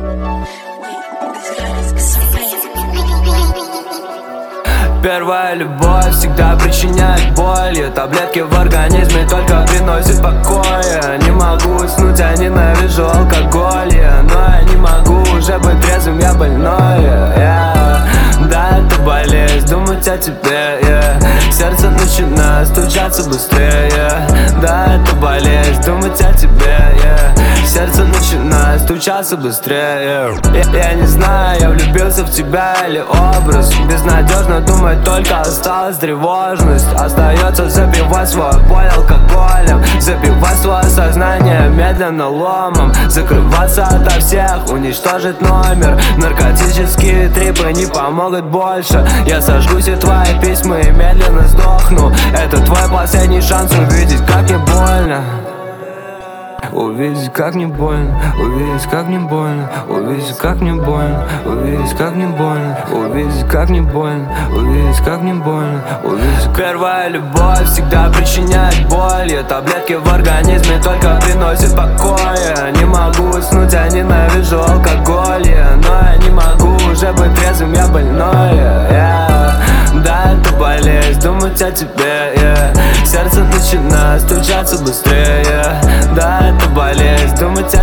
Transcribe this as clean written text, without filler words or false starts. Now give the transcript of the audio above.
Первая любовь всегда причиняет боль, и таблетки в организме только приносят покоя. Не могу уснуть, я ненавижу алкоголь, но я не могу уже быть трезвым, я больной, Да, это болезнь, думать о тебе, Сердце начинает стучаться быстрее. Да, это болезнь, думать о тебе, Сердце начинает стучаться быстрее. Я не знаю, я влюбился в тебя или образ. Безнадежно думать, только осталась тревожность. Остается забивать свою боль алкоголем, забивать свое сознание медленно ломом, закрываться ото всех, уничтожить номер. Наркотические трипы не помогут больше. Я сожгу все твои письма и медленно сдохну. Это твой последний шанс увидеть, как мне больно. Увидеть, как мне больно, увидеть, как мне больно, увидеть, как мне больно, увидеть, как мне больно, увидеть, как мне больно, увидеть, как мне больно, увидеть. Первая любовь всегда причиняет боль, и таблетки в организме только приносят покоя. Не могу уснуть, я ненавижу алкоголь, но я не могу уже быть трезвым, я больной, Да, это болезнь, думать о тебе, Сердце начинает стучаться быстрее. Да, это болезнь, думать о